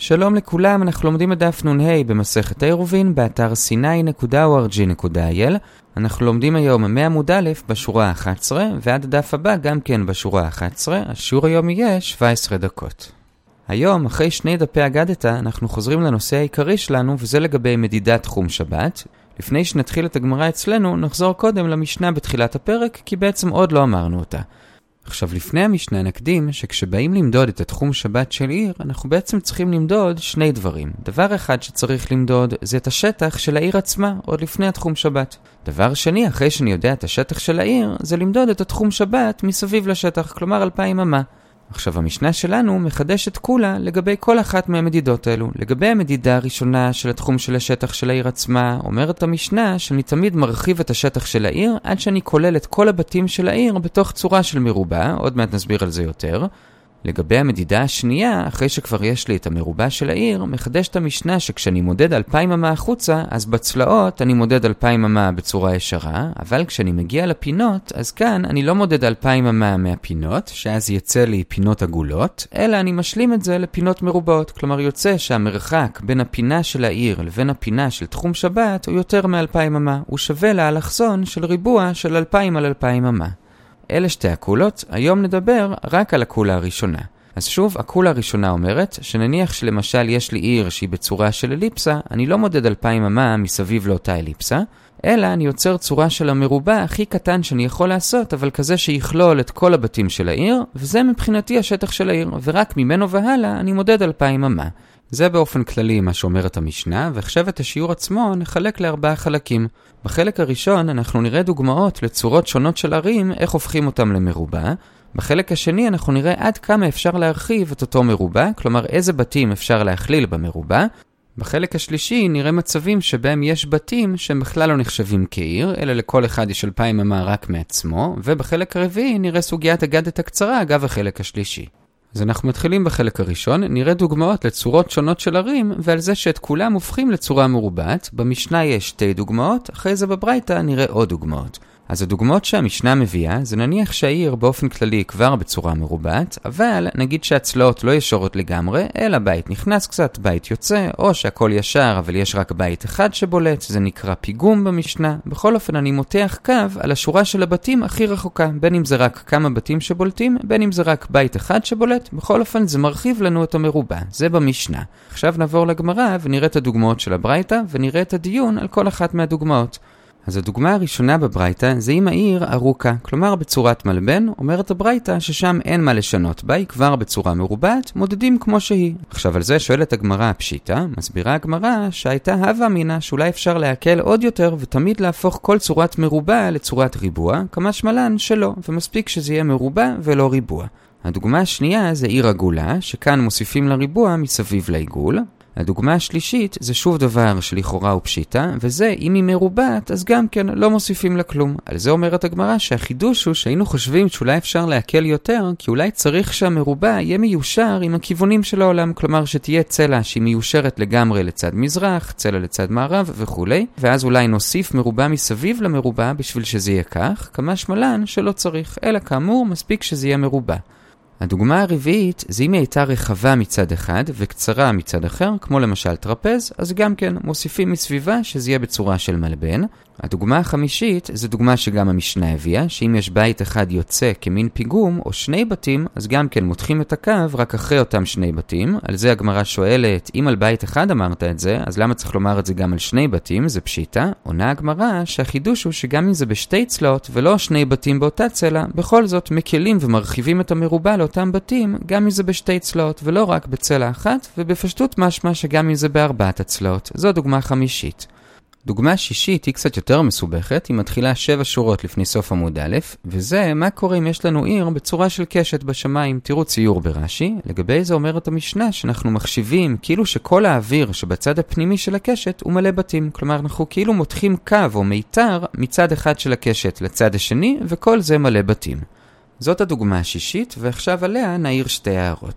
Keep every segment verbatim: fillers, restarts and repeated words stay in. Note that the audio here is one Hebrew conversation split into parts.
שלום לכולם, אנחנו לומדים את דף נ"ה במסכת עירובין באתר סיני נקודה או אר ג'י נקודה איי אל. אנחנו לומדים היום מעמוד א' בשורה ה-אחת עשרה ועד הדף הבא גם כן בשורה ה-אחת עשרה. השיעור היום יהיה שבע עשרה דקות. היום, אחרי שני דפי אגדתא, אנחנו חוזרים לנושא העיקרי שלנו, וזה לגבי מדידת תחום שבת. לפני שנתחיל את הגמרא אצלנו, נחזור קודם למשנה בתחילת הפרק, כי בעצם עוד לא אמרנו אותה. עכשיו, לפני המשנה נקדים שכשבאים למדוד את התחום שבת של עיר, אנחנו בעצם צריכים למדוד שני דברים. דבר אחד שצריך למדוד זה את השטח של העיר עצמה, עוד לפני התחום שבת. דבר שני, אחרי שאני יודע את השטח של העיר, זה למדוד את התחום שבת מסביב לשטח, כלומר אלפיים אמה. עכשיו, המשנה שלנו מחדשת כולה לגבי כל אחת מהמדידות האלו. לגבי המדידה הראשונה של התחום של השטח של העיר עצמה, אומרת המשנה שאני תמיד מרחיב את השטח של העיר עד שאני כולל את כל הבתים של העיר בתוך צורה של מרובע, עוד מעט נסביר על זה יותר. לגבי המדידה השנייה, אחרי שכבר יש לי את המרובע של העיר, מחדשת המשנה שכשאני מודד אלפיים אמה החוצה, אז בצלעות אני מודד אלפיים אמה בצורה ישרה, אבל כשאני מגיע לפינות, אז כאן אני לא מודד אלפיים אמה מהפינות, שאז יצא לי פינות עגולות, אלא אני משלים את זה לפינות מרובעות. כלומר, יוצא שהמרחק בין הפינה של העיר לבין הפינה של תחום שבת הוא יותר מ-אלפיים אמה. הוא שווה לאלכסון של ריבוע של אלפיים על אלפיים אמה. אלה שתי הקולות, היום נדבר רק על הקולה הראשונה. אז שוב, הקולה הראשונה אומרת שנניח שלמשל יש לי עיר שהיא בצורה של אליפסה, אני לא מודד אלפיים אמה מסביב לאותה אליפסה, אלא אני יוצר צורה של המרובע הכי קטן שאני יכול לעשות, אבל כזה שיכלול את כל הבתים של העיר, וזה מבחינתי השטח של העיר, ורק ממנו והלאה אני מודד אלפיים אמה. זה באופן כללי מה שאומרת המשנה, ועכשיו את השיעור עצמו נחלק לארבעה חלקים. בחלק הראשון אנחנו נראה דוגמאות לצורות שונות של ערים, איך הופכים אותם למרובע. בחלק השני אנחנו נראה עד כמה אפשר להרחיב את אותו מרובע, כלומר איזה בתים אפשר להכליל במרובע. בחלק השלישי נראה מצבים שבהם יש בתים שהם בכלל לא נחשבים כעיר, אלא לכל אחד יש אלפיים אמה רק מעצמו, ובחלק הרביעי נראה סוגיית אגדת הקצרה אגב החלק השלישי. אז אנחנו מתחילים בחלק הראשון, נראה דוגמאות לצורות שונות של ערים, ועל זה שאת כולם הופכים לצורה מרובעת. במשנה יש שתי דוגמאות, אחרי זה בברייתא נראה עוד דוגמאות. אז הדוגמאות שהמשנה מביאה, זה נניח שהעיר באופן כללי כבר בצורה מרובעת, אבל נגיד שהצלעות לא ישרות לגמרי, אלא בית נכנס קצת, בית יוצא, או שהכל ישר, אבל יש רק בית אחד שבולט, זה נקרא פיגום במשנה. בכל אופן אני מותח קו על השורה של הבתים הכי רחוקה, בין אם זה רק כמה בתים שבולטים, בין אם זה רק בית אחד שבולט, בכל אופן זה מרחיב לנו את המרובע, זה במשנה. עכשיו נעבור לגמרא ונראה את הדוגמאות של הברייתא, ונראה את הדיון על כל אחת מהדוגמאות. אז הדוגמה הראשונה בברייתא זה אם העיר ארוכה, כלומר בצורת מלבן, אומרת הברייתא ששם אין מה לשנות בה, היא כבר בצורה מרובעת, מודדים כמו שהיא. עכשיו על זה שואלת הגמרא הפשיטה, מסבירה הגמרא שהייתה הווה אמינא שאולי אפשר להקל עוד יותר ותמיד להפוך כל צורת מרובע לצורת ריבוע, כמשמע לן שלא, ומספיק שזה יהיה מרובע ולא ריבוע. הדוגמה השנייה זה עיר עגולה, שכאן מוסיפים לריבוע מסביב לעיגול. הדוגמה השלישית זה שוב דבר שלכאורה הוא פשיטה, וזה אם היא מרובעת אז גם כן לא מוסיפים לה כלום. על זה אומרת הגמרא שהחידוש הוא שהיינו חושבים שאולי אפשר להקל יותר, כי אולי צריך שהמרובע יהיה מיושר עם הכיוונים של העולם, כלומר שתהיה צלע שהיא מיושרת לגמרי לצד מזרח, צלע לצד מערב וכו', ואז אולי נוסיף מרובע מסביב למרובע בשביל שזה יהיה כך, כמשמע לן שלא צריך, אלא כאמור מספיק שזה יהיה מרובע. הדוגמה הרביעית זה אם היא הייתה רחבה מצד אחד וקצרה מצד אחר, כמו למשל טרפז, אז גם כן מוסיפים מסביבה שזה יהיה בצורה של מלבן. הדוגמה החמישית זה דוגמה שגם המשנה הביאה, שאם יש בית אחד יוצא כמין פיגום או שני בתים, אז גם כן מותחים את הקו רק אחרי אותם שני בתים. על זה הגמרא שואלת, אם על בית אחד אמרת את זה, אז למה צריך לומר את זה גם על שני בתים? זה פשיטה. עונה הגמרא שהחידוש הוא שגם אם זה בשתי צלעות ולא שני בתים באותה צלע, בכל זאת מקלים ומרחיבים את המרובע לאותם בתים, גם אם זה בשתי צלעות ולא רק בצלע אחת, ובפשטות משמע שגם אם זה בארבעת הצלעות. זו דוגמה חמישית. דוגמה שישית היא קצת יותר מסובכת, היא מתחילה שבע שורות לפני סוף עמוד א', וזה מה קורה אם יש לנו עיר בצורה של קשת בשמיים. תראו ציור ברש"י, לגבי זה אומרת המשנה שאנחנו מחשיבים כאילו שכל האוויר שבצד הפנימי של הקשת הוא מלא בתים, כלומר אנחנו כאילו מותחים קו או מיתר מצד אחד של הקשת לצד השני, וכל זה מלא בתים. זאת הדוגמה השישית, ועכשיו עליה נעיר שתי הערות.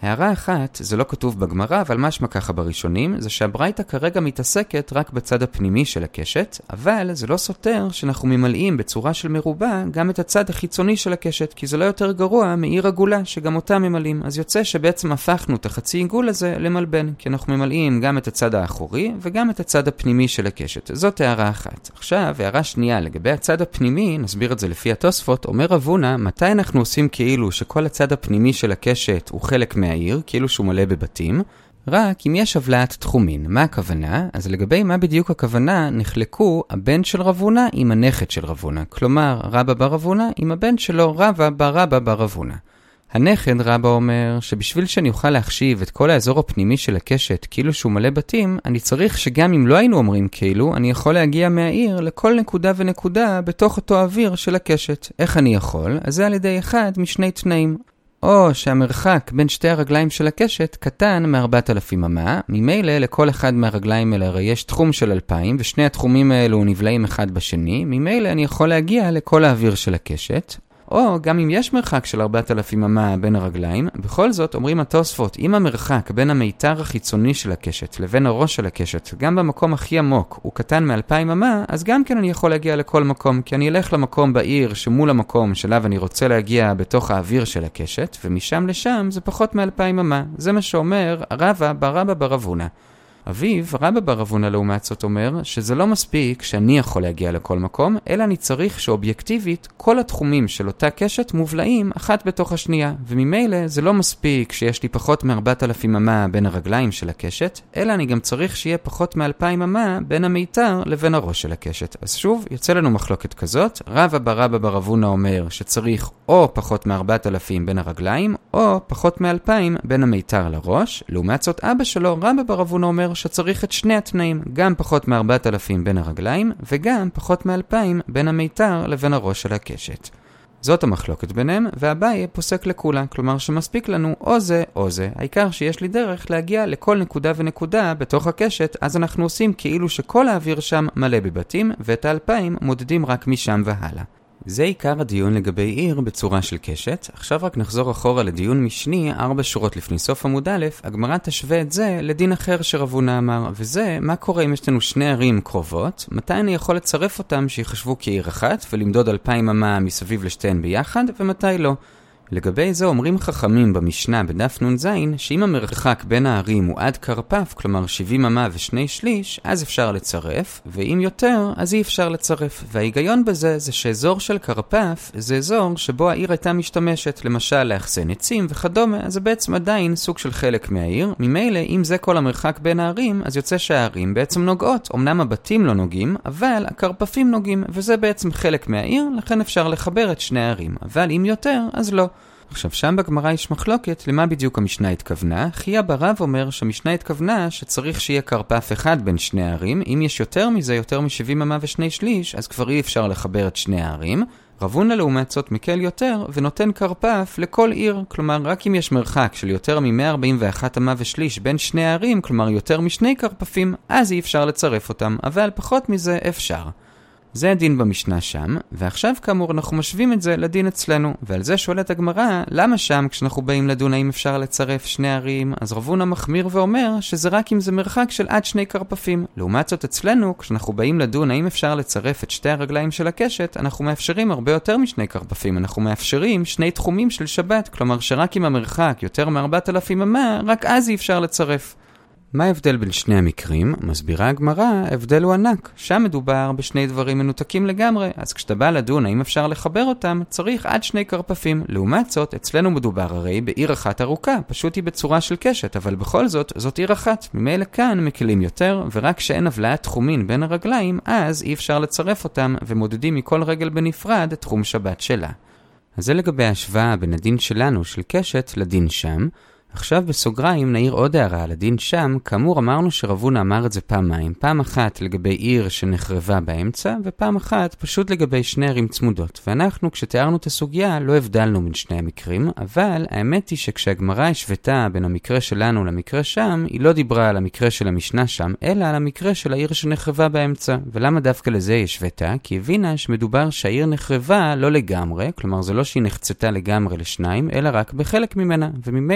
הערה אחת, זה לא כתוב בגמרא, אבל משמע ככה בראשונים, זה שהברייתא כרגע מתעסקת רק בצד הפנימי של הקשת, אבל זה לא סותר שאנחנו ממלאים בצורה של מרובע גם את הצד החיצוני של הקשת, כי זה לא יותר גרוע מעיר עגולה שגם אותה ממלאים. אז יוצא שבעצם הפכנו את החצי עיגול הזה למלבן, כי אנחנו ממלאים גם את הצד האחורי וגם את הצד הפנימי של הקשת. זאת הערה אחת. עכשיו, הערה שנייה, לגבי הצד הפנימי, נסביר את זה לפי התוספות, אומר רב הונא, מתי אנחנו עושים כאילו שכל הצד הפנימי של הקשת הוא חלק מהעיר, כאילו שהוא מלא בבתים? רק אם יש הבלעת תחומין. מה הכוונה? אז לגבי מה בדיוק הכוונה, נחלקו הבן של רב הונא עם הנכד של רב הונא. כלומר, רבא בר רב הונא עם הבן שלו רבא בר רבא בר רב הונא. הנכד רבא אומר שבשביל שאני אוכל להחשיב את כל האזור הפנימי של הקשת כאילו שהוא מלא בתים, אני צריך שגם אם לא היינו אומרים כאילו, אני יכול להגיע מהעיר לכל נקודה ונקודה בתוך אותו אוויר של הקשת. איך אני יכול? אז זה על ידי אחד משני תנאים. או שהמרחק בין שתי הרגליים של הקשת קטן מ-ארבעת אלפים אמה, ממילא לכל אחד מהרגליים האלה הרי יש תחום של אלפיים, ושני התחומים האלו נבלעים אחד בשני, ממילא אני יכול להגיע לכל האוויר של הקשת. או גם אם יש מרחק של ארבעת אלפים אמה בין הרגליים, בכל זאת אומרים התוספות, אם המרחק בין המיתר החיצוני של הקשת לבין הראש של הקשת, גם במקום הכי עמוק הוא קטן מ-אלפיים אמה, אז גם כן אני יכול להגיע לכל מקום, כי אני אלך למקום בעיר שמול המקום שלו אני רוצה להגיע בתוך האוויר של הקשת, ומשם לשם זה פחות מ-אלפיים אמה. זה מה שאומר רבא בר רבא בר רב הונא. אביו, רבא בר רב הונא לעומת זאת אומר שזה לא מספיק שאני יכול להגיע לכל מקום, אלא אני צריך שאובייקטיבית כל התחומים של אותה קשת מובלעים אחת בתוך השנייה, וממילא זה לא מספיק שיש לי פחות מ-ארבעת אלפים אמה בין הרגליים של הקשת, אלא אני גם צריך שיהיה פחות מ-אלפיים אמה בין המיתר לבין הראש של הקשת. אז שוב, יוצא לנו מחלוקת כזאת, רבא בר רבא בר רב הונא אומר שצריך או פחות מ-ארבעת אלפים בין הרגליים, או פחות מ-אלפיים בין המיתר לראש. לעומת זאת אבא שלו, רבא בר רב הונא אומר שצריך את שני התנאים, גם פחות מ-ארבעת אלפים בין הרגליים, וגם פחות מ-אלפיים בין המיתר לבין הראש של הקשת. זאת המחלוקת ביניהם, והבאי פוסק לכולה, כלומר שמספיק לנו או זה או זה. העיקר שיש לי דרך להגיע לכל נקודה ונקודה בתוך הקשת, אז אנחנו עושים כאילו שכל האוויר שם מלא בבתים, ואת האלפיים מודדים רק משם והלאה. זה עיקר הדיון לגבי עיר בצורה של קשת. עכשיו רק נחזור אחורה לדיון משני, ארבע שורות לפני סוף עמוד א', הגמרא תשווה את זה לדין אחר שרב הונא אמר, וזה מה קורה אם יש לנו שני ערים קרובות, מתי אני יכול לצרף אותם שיחשבו כעיר אחת ולמדוד אלפיים אמה מסביב לשתיהן ביחד, ומתי לא. לגבי זה אומרים חכמים במשנה בדף נ"ז שאם המרחק בין הערים הוא עד קרפף, כלומר שבעים אמה ושני שליש, אז אפשר לצרף, ואם יותר, אז אי אפשר לצרף. וההיגיון בזה זה שאזור של קרפף זה אזור שבו העיר הייתה משתמשת, למשל לאחסן עצים וכדומה, אז זה בעצם עדיין סוג של חלק מהעיר. ממילא, אם זה כל המרחק בין הערים, אז יוצא שהערים בעצם נוגעות. אמנם הבתים לא נוגעים, אבל הקרפפים נוגעים, וזה בעצם חלק מהעיר, לכן אפשר לחבר את שני הערים. אבל אם יותר, אז לא. עכשיו שם בגמרא יש מחלוקת למה בדיוק המשנה התכוונה. חייא בר רב אומר שהמשנה התכוונה שצריך שיהיה קרפף אחד בין שני הערים. אם יש יותר מזה, יותר מ-שבעים אמה ושני שליש, אז כבר אי אפשר לחבר את שני הערים. רב הונא לעומת זאת מקל יותר ונותן קרפף לכל עיר, כלומר רק אם יש מרחק של יותר מ-מאה ארבעים ואחת אמה ושליש בין שני הערים, כלומר יותר משני קרפפים, אז אי אפשר לצרף אותם, אבל פחות מזה אפשר. זה הדין במשנה שם, ועכשיו כאמור אנחנו משווים את זה לדין אצלנו, ועל זה שואלת הגמרא, למה שם כשאנחנו באים לדון האם אפשר לצרף שני ערים, אז רב הונא מחמיר ואומר שזה רק אם זה מרחק של עד שני קרפפים. לעומת זאת אצלנו, כשאנחנו באים לדון האם אפשר לצרף את שתי הרגליים של הקשת, אנחנו מאפשרים הרבה יותר משני קרפפים, אנחנו מאפשרים שני תחומים של שבת, כלומר שרק אם המרחק יותר מ-ארבעת אלפים אמה, רק אז אי אפשר לצרף. מה ההבדל בין שני המקרים? מסבירה הגמרא, ההבדל הוא ענק. שם מדובר בשני דברים מנותקים לגמרי, אז כשאתה בא לדון האם אפשר לחבר אותם, צריך עד שני קרפפים. לעומת זאת, אצלנו מדובר הרי בעיר אחת ארוכה, פשוט היא בצורה של קשת, אבל בכל זאת, זאת עיר אחת. ממילא כאן מקלים יותר, ורק שאין הבלעת תחומין בין הרגליים, אז אי אפשר לצרף אותם, ומודדים מכל רגל בנפרד את תחום שבת שלה. אז זה לגבי ההשוואה בין הדין שלנו של קשת לדין שם. עכשיו בסוגריים נעיר עוד הערה על הדין שם. כאמור אמרנו שרב הונא אמר את זה פעמיים, פעם אחת לגבי עיר שנחרבה באמצע, ופעם אחת פשוט לגבי שני ערים צמודות. ואנחנו כשתיארנו את הסוגיה לא הבדלנו בין שני המקרים, אבל האמת היא שכשהגמרא השוותה בין המקרה שלנו למקרה שם, היא לא דיברה על המקרה של המשנה שם, אלא על המקרה של העיר שנחרבה באמצע. ולמה דווקא לזה היא השוותה? כי הבינה שמדובר שהעיר נחרבה לא לגמרי, כלומר זה לא שהיא נחצתה לגמרי לשניים, אלא רק בחלק ממנה, וממילא זה מאוד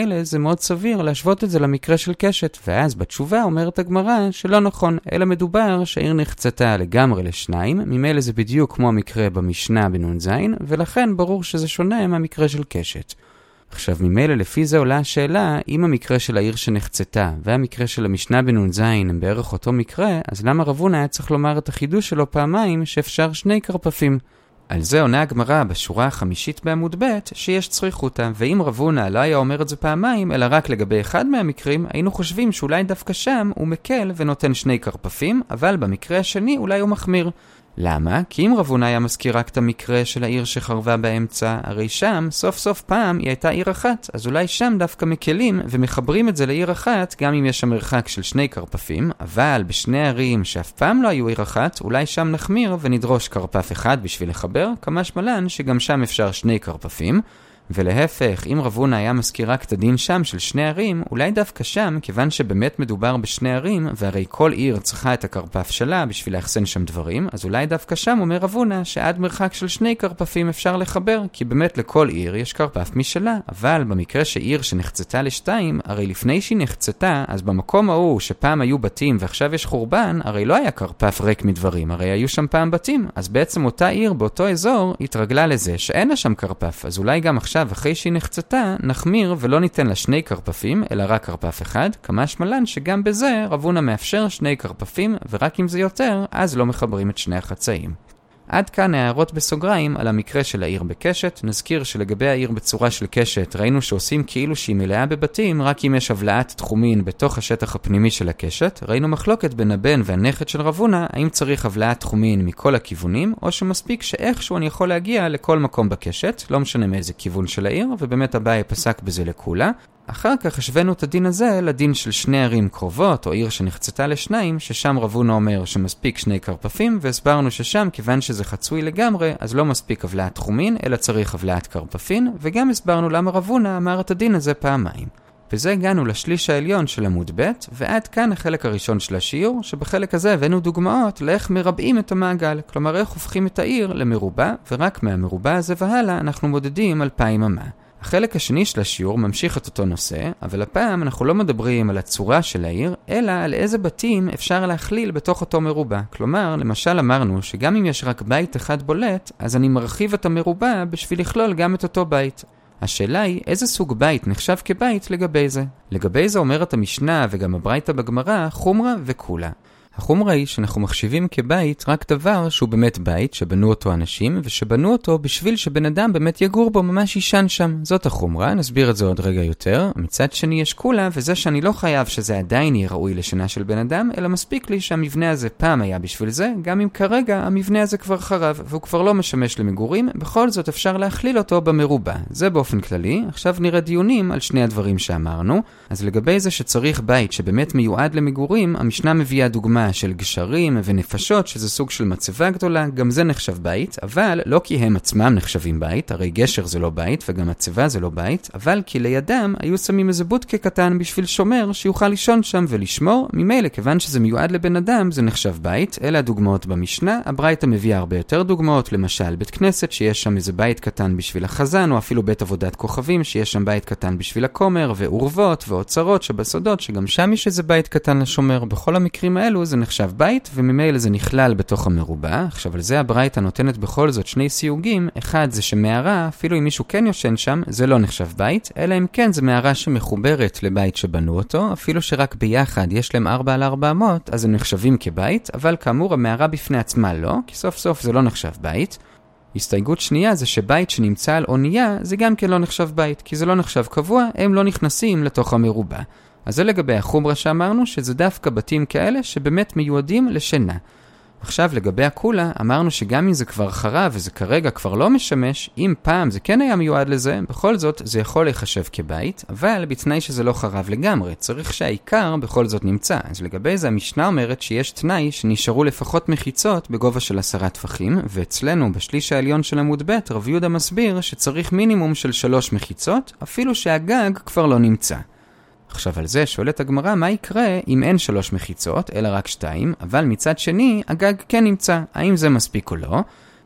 מאוד סביר להשוות את זה למקרה של קשת, ואז בתשובה אומרת הגמרא שלא נכון, אלא מדובר שהעיר נחצתה לגמרי לשניים, ממילא זה בדיוק כמו המקרה במשנה בנון זין, ולכן ברור שזה שונה מהמקרה של קשת. עכשיו ממילא לפי זה עולה השאלה, אם המקרה של העיר שנחצתה והמקרה של המשנה בנון זין הם בערך אותו מקרה, אז למה רב הונא היה צריך לומר את החידוש שלו פעמיים שאפשר שני קרפפים? על זה עונה הגמרא בשורה החמישית בעמוד ב' שיש צריכותא, ואם רב הונא לא היה אומר את זה פעמיים, אלא רק לגבי אחד מהמקרים, היינו חושבים שאולי דווקא שם הוא מקל ונותן שני קרפפים, אבל במקרה השני אולי הוא מחמיר. למה? כי אם רב הונא היה מזכיר רק את המקרה של העיר שחרבה באמצע, הרי שם סוף סוף פעם היא הייתה עיר אחת, אז אולי שם דווקא מקלים ומחברים את זה לעיר אחת, גם אם יש שם מרחק של שני קרפפים, אבל בשני ערים שאף פעם לא היו עיר אחת, אולי שם נחמיר ונדרוש קרפף אחד בשביל לחבר, כמשמע לן שגם שם אפשר שני קרפפים. ולהפך, אם רב הונא היה מזכיר רק את הדין שם של שני ערים, אולי דווקא שם, כיוון שבאמת מדובר בשני ערים, והרי כל עיר צריכה את הקרפף שלה בשביל להחסן שם דברים, אז אולי דווקא שם אומר רב הונא שעד מרחק של שני קרפפים אפשר לחבר, כי באמת לכל עיר יש קרפף משלה. אבל במקרה שעיר שנחצתה לשתיים, הרי לפני שהיא נחצתה, אז במקום ההוא שפעם היו בתים ועכשיו יש חורבן, הרי לא היה קרפף ריק מדברים, הרי היו שם פעם בתים. אז בעצם אותה עיר באותו אזור התרגלה לזה שאין לה שם קרפף, אז אולי גם עכשיו אחרי שהיא נחצתה, נחמיר ולא ניתן לה שני קרפפים, אלא רק קרפף אחד, כמשמע לן שגם בזה רב הונא מאפשר שני קרפפים, ורק אם זה יותר, אז לא מחברים את שני החצאים. עד כאן הערות בסוגריים על המקרה של העיר בקשת. נזכיר שלגבי העיר בצורה של קשת, ראינו שעושים כאילו שהיא מלאה בבתים, רק אם יש הבלעת תחומין בתוך השטח הפנימי של הקשת. ראינו מחלוקת בין הבן והנכד של רב הונא, האם צריך הבלעת תחומין מכל הכיוונים, או שמספיק שאיכשהו אני יכול להגיע לכל מקום בקשת, לא משנה מאיזה כיוון של העיר, ובאמת אביי פסק בזה לכולה. אחר כך השווינו את הדין הזה לדין של שני ערים קרובות, או עיר שנחצתה לשניים, ששם רב הונא אומר שמספיק שני קרפפים, והסברנו ששם, כיוון שזה חצוי לגמרי, אז לא מספיק הבלעת תחומין, אלא צריך הבלעת קרפפין, וגם הסברנו למה רב הונא אמר את הדין הזה פעמיים. וזה הגענו לשליש העליון של עמוד ב', ועד כאן החלק הראשון של השיעור, שבחלק הזה הבאנו דוגמאות לאיך מרבעים את המעגל, כלומר איך הופכים את העיר למרובע, ורק מהמרובע הזה והלאה אנחנו מודדים אלפיים אמה. החלק השני של השיעור ממשיך את אותו נושא, אבל הפעם אנחנו לא מדברים על הצורה של העיר, אלא על איזה בתים אפשר להכליל בתוך אותו מרובע. כלומר, למשל אמרנו שגם אם יש רק בית אחד בולט, אז אני מרחיב את המרובע בשביל לכלול גם את אותו בית. השאלה היא, איזה סוג בית נחשב כבית לגבי זה? לגבי זה אומרת המשנה וגם הברייתא בגמרא, חומרה וכולה. החומרה היא שאנחנו מחשיבים כבית רק דבר שהוא באמת בית, שבנו אותו אנשים, ושבנו אותו בשביל שבן אדם באמת יגור בו, ממש ישן שם. זאת החומרה, נסביר את זה עוד רגע יותר. מצד שני יש כולה, וזה שאני לא חייב שזה עדיין יהיה ראוי לשנה של בן אדם, אלא מספיק לי שהמבנה הזה פעם היה בשביל זה, גם אם כרגע המבנה הזה כבר חרב, והוא כבר לא משמש למגורים, בכל זאת אפשר להכליל אותו במרובע. זה באופן כללי. עכשיו נראה דיונים על שני הדברים שאמרנו. אז לגבי זה שצריך בית שבאמת מיועד למגורים, המשנה מביאה דוגמה של גשרים ונפשות, שזה סוג של מצבה גדולה, גם זה נחשב בית, אבל לא כי הם עצמם נחשבים בית, הרי גשר זה לא בית וגם מצבה זה לא בית, אבל כי לידם היו שמים איזה בוטקה קטן בשביל שומר שיוכל לישון שם ולשמור. ממילא, כיוון שזה מיועד לבן אדם, זה נחשב בית. אלה הדוגמאות במשנה. הברייתא מביאה הרבה יותר דוגמאות, למשל בית כנסת שיש שם איזה בית קטן בשביל החזן, או אפילו בית עבודת כוכבים שיש שם בית קטן בשביל הכומר, ואורבות ואוצרות שבסודות שגם שם יש איזה בית קטן לשומר. בכל המקרים האלו זה נחשב בית, וממילא זה נכלל בתוך המרובע. עכשיו על זה הברייתא נותנת בכל זאת שני סיוגים. אחד זה שמערה, אפילו אם מישהו כן יושן שם, זה לא נחשב בית, אלא אם כן זה מערה שמחוברת לבית שבנו אותו, אפילו שרק ביחד יש להם ארבע על ארבע אמות, אז הם נחשבים כבית, אבל כאמור המערה בפני עצמה לא, כי סוף סוף זה לא נחשב בית. הסתייגות שנייה זה שבית שנמצא על אונייה זה גם כן לא נחשב בית, כי זה לא נחשב קבוע, הם לא נכנסים לתוך המרובע. אז זה לגבי החומרה שאמרנו, שזה דווקא בתים כאלה שבאמת מיועדים לשינה. עכשיו לגבי הכולה, אמרנו שגם אם זה כבר חרב וזה כרגע כבר לא משמש, אם פעם זה כן היה מיועד לזה, בכל זאת זה יכול להיחשב כבית, אבל בתנאי שזה לא חרב לגמרי, צריך שהעיקר בכל זאת נמצא. אז לגבי זה המשנה אומרת שיש תנאי שנשארו לפחות מחיצות בגובה של עשרה טפחים, ואצלנו בשליש העליון של עמוד ב' רב יהודה מסביר שצריך מינימום של שלוש מחיצות, אפילו שהגג כבר לא נמצא. עכשיו על זה שואלת הגמרא מה יקרה אם אין שלוש מחיצות, אלא רק שתיים, אבל מצד שני הגג כן נמצא, האם זה מספיק או לא?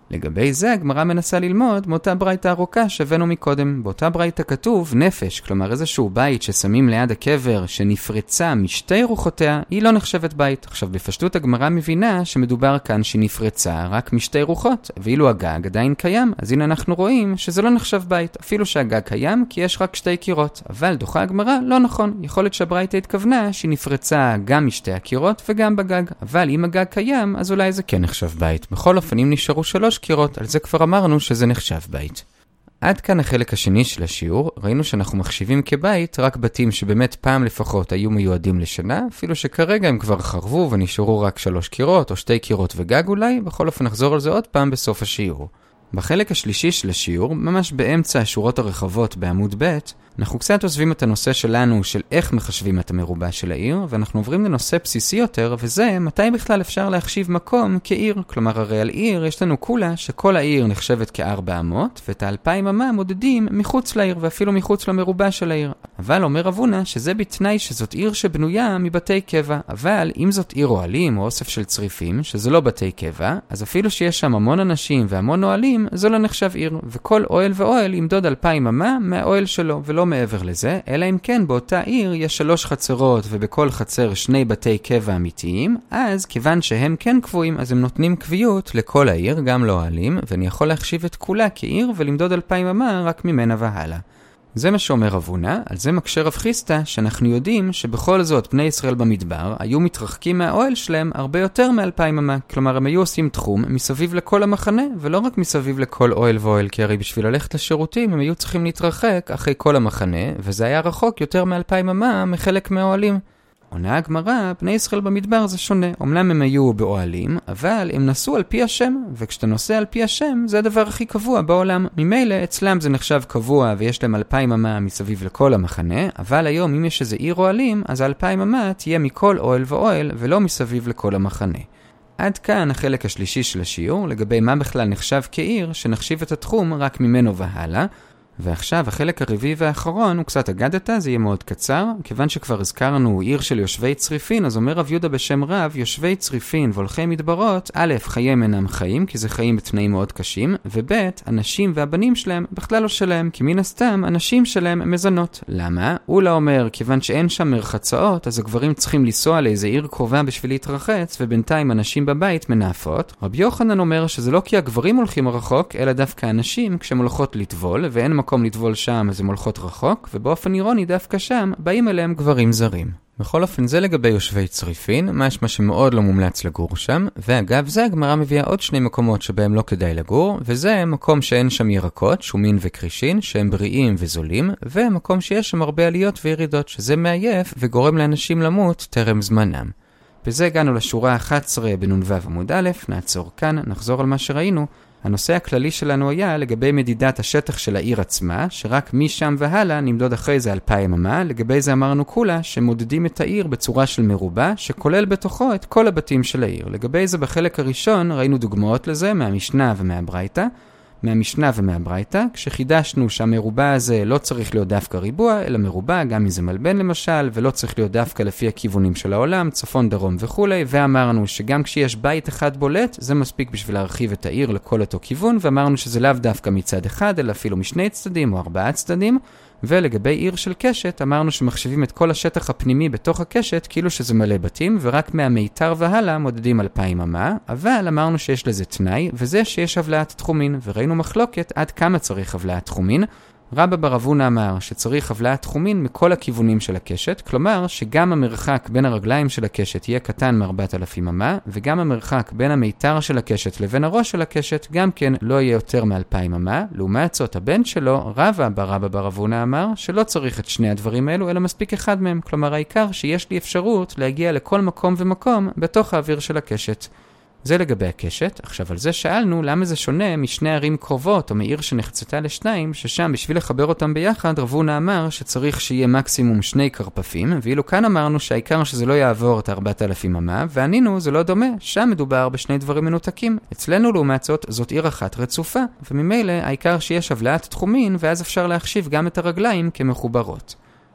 לגבי זה הגמרא מנסה ללמוד מאותה ברייתא ארוכה שהבאנו מקודם. באותה ברייתא כתוב נפש, כלומר איזשהו בית ששמים ליד הקבר שנפרצה משתי רוחותיה, היא לא נחשבת בית. עכשיו בפשטות הגמרא מבינה שמדובר כאן שנפרצה רק משתי רוחות, ואילו הגג עדיין קיים, אז הנה אנחנו רואים שזה לא נחשב בית, אפילו שהגג קיים כי יש רק שתי קירות. אבל דוחה הגמרא לא נכון, יכול להיות שהברייתא התכוונה שנפרצה גם משתי הקירות וגם בגג, אבל אם הגג קיים אז אולי זה כן נחשב בית. בכל אופן אם נשארו שלוש קירות, על זה כבר אמרנו שזה נחשב בית. עד כאן החלק השני של השיעור. ראינו שאנחנו מחשיבים כבית רק בתים שבאמת פעם לפחות היו מיועדים לשנה, אפילו שכרגע הם כבר חרבו ונשארו רק שלוש קירות או שתי קירות וגג אולי. בכל אופן נחזור על זה עוד פעם בסוף השיעור. בחלק השלישי של השיעור, ממש באמצע השורות הרחבות בעמוד ב', אנחנו קצת עוזבים את הנושא שלנו של איך מחשבים את המרובע של העיר, ואנחנו עוברים לנושא בסיסי יותר, וזה מתי בכלל אפשר להחשיב מקום כעיר. כלומר, הרי על עיר יש לנו כולה שכל העיר נחשבת כארבע אמות, ואת האלפיים אמה מודדים מחוץ לעיר, ואפילו מחוץ למרובע של העיר. אבל אומר אבונה שזה בתנאי שזאת עיר שבנויה מבתי קבע, אבל אם זאת עיר אוהלים או אוסף של צריפים, שזה לא בתי קבע, אז אפילו שיש שם המון אנשים והמון אוהלים, זו לא נחשב עיר, וכל אוהל ואוהל ימדוד אלפיים אמה מהאוהל שלו, ולא מעבר לזה, אלא אם כן באותה עיר יש שלוש חצרות ובכל חצר שני בתי קבע אמיתיים, אז כיוון שהם כן קבועים, אז הם נותנים קביעות לכל העיר, גם לא אוהלים, ואני יכול להחשיב את כולה כעיר ולמדוד אלפיים אמה רק ממנה והלאה. זה מה שאומר אבונה, על זה מקשה רב חיסטה, שאנחנו יודעים שבכל זאת בני ישראל במדבר היו מתרחקים מהאוהל שלהם הרבה יותר מאלפיים אמה. כלומר, הם היו עושים תחום מסביב לכל המחנה, ולא רק מסביב לכל אוהל ואוהל, כי הרי בשביל ללכת לשירותים הם היו צריכים להתרחק אחרי כל המחנה, וזה היה רחוק יותר מאלפיים אמה מחלק מהאוהלים. עונה הגמרא, בני ישראל במדבר זה שונה. אומנם הם היו באוהלים, אבל הם נסעו על פי השם, וכשאתה נוסע על פי השם, זה הדבר הכי קבוע בעולם. ממילא, אצלם זה נחשב קבוע, ויש להם אלפיים אמה מסביב לכל המחנה, אבל היום, אם יש איזה עיר אוהלים, אז האלפיים אמה תהיה מכל אוהל ואוהל, ולא מסביב לכל המחנה. עד כאן החלק השלישי של השיעור, לגבי מה בכלל נחשב כעיר, שנחשיב את התחום רק ממנו והלאה. ועכשיו החלק הרביעי והאחרון הוא קצת אגדתה, זה יהיה מאוד קצר. כיוון שכבר הזכרנו עיר של יושבי צריפין, אז אומר רב יהודה בשם רב, יושבי צריפין והולכי מדברות, א', חייהם אינם חיים, כי זה חיים בתנאים מאוד קשים, וב', הנשים והבנים שלהם בכלל לא שלהם, כי מן הסתם הנשים שלהם הם מזונות. למה? הוא לא אומר, כיוון שאין שם מרחצאות, אז הגברים צריכים לנסוע לאיזה עיר קרובה בשביל להתרחץ, ובינתיים הנשים בבית מנאפות. רבי יוחנן אומר שזה לא כי הגברים הולכים רחוק, אלא דווקא הנשים כשהם הולכות לטבול, ואין מקום לטבול שם, אז הם הולכות רחוק, ובאופן אירוני דווקא שם באים אליהם גברים זרים. בכל אופן זה לגבי יושבי צריפין, משמע שמאוד לא מומלץ לגור שם, ואגב זה הגמרא מביאה עוד שני מקומות שבהם לא כדאי לגור, וזה מקום שאין שם ירקות, שומין וקרישין, שהם בריאים וזולים, ומקום שיש שם הרבה עליות וירידות, שזה מעייף וגורם לאנשים למות טרם זמנם. בזה הגענו לשורה ה-אחת עשרה בנ"ו עמוד א', נעצור כאן, נחזור על מה שראינו. הנושא הכללי שלנו היה לגבי מדידת השטח של העיר עצמה, שרק משם והלאה נמדוד אחרי זה אלפיים אמה. לגבי זה אמרנו כולה שמודדים את העיר בצורה של מרובע, שכולל בתוכו את כל הבתים של העיר. לגבי זה בחלק הראשון ראינו דוגמאות לזה מהמשנה ומהברייתא. מהמשנה ומהברייתא, כשחידשנו שהמרובע הזה לא צריך להיות דווקא ריבוע, אלא מרובע, גם אם זה מלבן למשל, ולא צריך להיות דווקא לפי הכיוונים של העולם, צפון, דרום וכו'. ואמרנו שגם כשיש בית אחד בולט, זה מספיק בשביל להרחיב את העיר לכל אותו כיוון, ואמרנו שזה לאו דווקא מצד אחד, אלא אפילו משני צדדים או ארבעה צדדים. ולגבי עיר של קשת, אמרנו שמחשבים את כל השטח הפנימי בתוך הקשת, כאילו שזה מלא בתים, ורק מהמיתר והלאה מודדים אלפיים אמה, אבל אמרנו שיש לזה תנאי, וזה שיש הבלעת תחומין, וראינו מחלוקת עד כמה צריך הבלעת תחומין. רבא בר אבונה אמר שצריך הבלעת תחומין מכל הכיוונים של הקשת, כלומר שגם המרחק בין הרגליים של הקשת יהיה קטן מ-ארבעת אלפים אמה, וגם המרחק בין המיתר של הקשת לבין הראש של הקשת גם כן לא יהיה יותר מ-אלפיים אמה. לעומת זאת הבן שלו, רבא בר רבא בר אבונה אמר שלא צריך את שני הדברים האלו, אלא מספיק אחד מהם, כלומר העיקר שיש לי אפשרות להגיע לכל מקום ומקום בתוך האוויר של הקשת. זה לגבי הקשת. עכשיו על זה שאלנו למה זה שונה משני ערים קרובות או מעיר שנחצתה לשניים, ששם בשביל לחבר אותם ביחד רבונה אמר שצריך שיהיה מקסימום שני קרפפים, ואילו כאן אמרנו שהעיקר שזה לא יעבור את ארבעת אלפים אמה, וענינו זה לא דומה, שם מדובר בשני דברים מנותקים. אצלנו לעומת זאת זאת עיר אחת רצופה, וממילא העיקר שיש הבלעת תחומין, ואז אפשר להחשיב גם את הרגליים כמחוברות.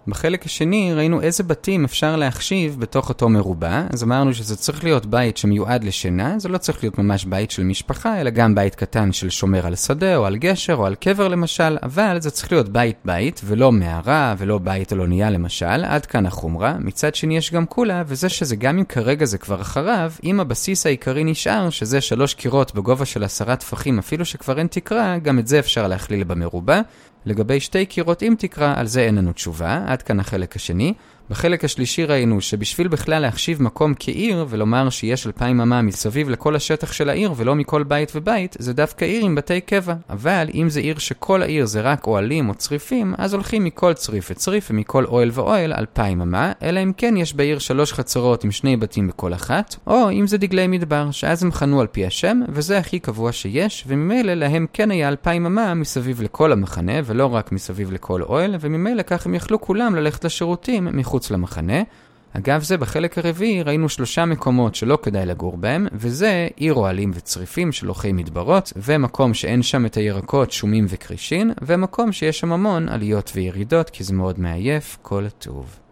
בחלק השני ראינו איזה בתים אפשר להחשיב בתוך אותו מרובע, אז אמרנו שזה צריך להיות בית שמיועד לשינה, זה לא צריך להיות ממש בית של משפחה, אלא גם בית קטן של שומר על שדה או על גשר או על קבר למשל, אבל זה צריך להיות בית בית ולא מערה ולא בית על אונייה למשל, עד כאן החומרה. מצד שני יש גם כולה, וזה שזה גם אם כרגע זה כבר אחריו, אם הבסיס העיקרי נשאר, שזה שלוש קירות בגובה של עשרה טפחים, אפילו שכבר אין תקרה, גם את זה אפשר להכליל במרובע. לגבי שתי קירות עם תקרה, על זה אין לנו תשובה, עד כאן החלק השני. בחלק השלישי ראינו שבשביל בכלל להחשיב מקום כעיר ולומר שיש אלפיים אמה מסביב לכל השטח של העיר ולא מכל בית ובית, זה דווקא עיר עם בתי קבע. אבל אם זה עיר שכל העיר זה רק אוהלים או צריפים, אז הולכים מכל צריף וצריף ומכל אוהל ואוהל אלפיים אמה, אלא אם כן יש בעיר שלוש חצרות עם שני בתים בכל אחת, או אם זה דגלי מדבר, שאז הם חנו על פי השם, וזה הכי קבוע שיש, וממילא להם כן היה אלפיים אמה מסביב לכל המחנה ולא רק מסביב לכל אוהל, וממילא כך הם יכלו כולם ללכת לשירותים מחוץ למחנה. אגב זה בחלק הרביעי ראינו שלושה מקומות שלא כדאי לגור בהם, וזה עיר אוהלים וצריפים של אוכי מדברות, ומקום שאין שם את הירקות, שומים וקרישין, ומקום שיש שם המון עליות וירידות כי זה מאוד מעייף. כל הטוב.